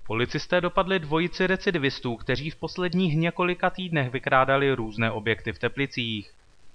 Policisté dopadli dvojici recidivistů, kteří v posledních několika týdnech vykrádali různé objekty v Teplicích.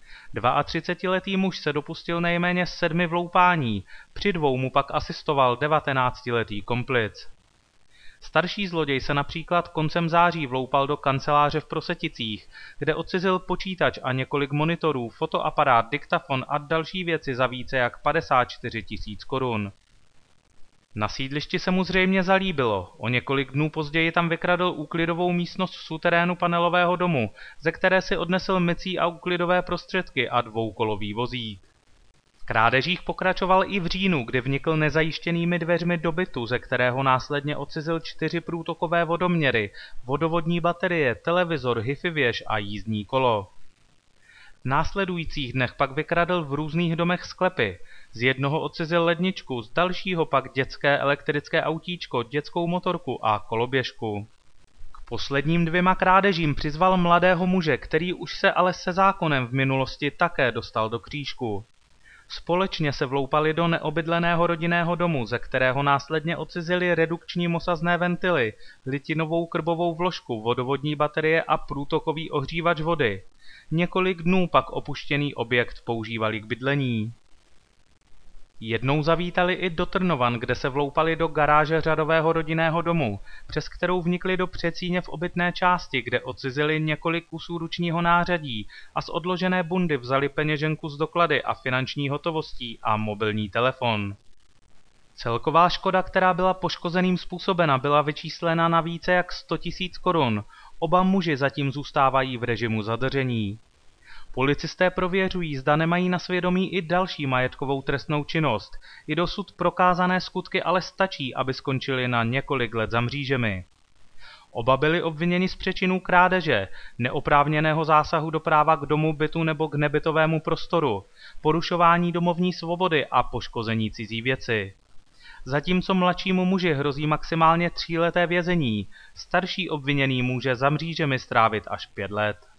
32letý muž se dopustil nejméně 7 vloupání, při 2 mu pak asistoval 19letý komplic. Starší zloděj se například koncem září vloupal do kanceláře v Proseticích, kde odcizil počítač a několik monitorů, fotoaparát, diktafon a další věci za více jak 54 000 korun. Na sídlišti se mu zřejmě zalíbilo, o několik dnů později tam vykradl úklidovou místnost v suterénu panelového domu, ze které si odnesl mycí a úklidové prostředky a 2kolový vozík. V krádežích pokračoval i v říjnu, kdy vnikl nezajištěnými dveřmi do bytu, ze kterého následně odcizil 4 průtokové vodoměry, vodovodní baterie, televizor, hifi věž a jízdní kolo. V následujících dnech pak vykradl v různých domech sklepy. Z jednoho odcizil ledničku, z dalšího pak dětské elektrické autíčko, dětskou motorku a koloběžku. K posledním 2 krádežím přizval mladého muže, který už se ale se zákonem v minulosti také dostal do křížku. Společně se vloupali do neobydleného rodinného domu, ze kterého následně odcizili redukční mosazné ventily, litinovou krbovou vložku, vodovodní baterie a průtokový ohřívač vody. Několik dnů pak opuštěný objekt používali k bydlení. Jednou zavítali i do Trnovan, kde se vloupali do garáže řadového rodinného domu, přes kterou vnikli do předsíně v obytné části, kde odcizili několik kusů ručního nářadí a z odložené bundy vzali peněženku z doklady a finanční hotovostí a mobilní telefon. Celková škoda, která byla poškozeným způsobena, byla vyčíslena na více jak 100 000 korun. Oba muži zatím zůstávají v režimu zadržení. Policisté prověřují, zda nemají na svědomí i další majetkovou trestnou činnost. I dosud prokázané skutky ale stačí, aby skončili na několik let za mřížemi. Oba byli obviněni z přečinů krádeže, neoprávněného zásahu do práva k domu, bytu nebo k nebytovému prostoru, porušování domovní svobody a poškození cizí věci. Zatímco mladšímu muži hrozí maximálně 3leté vězení, starší obviněný může za mřížemi strávit až 5 let.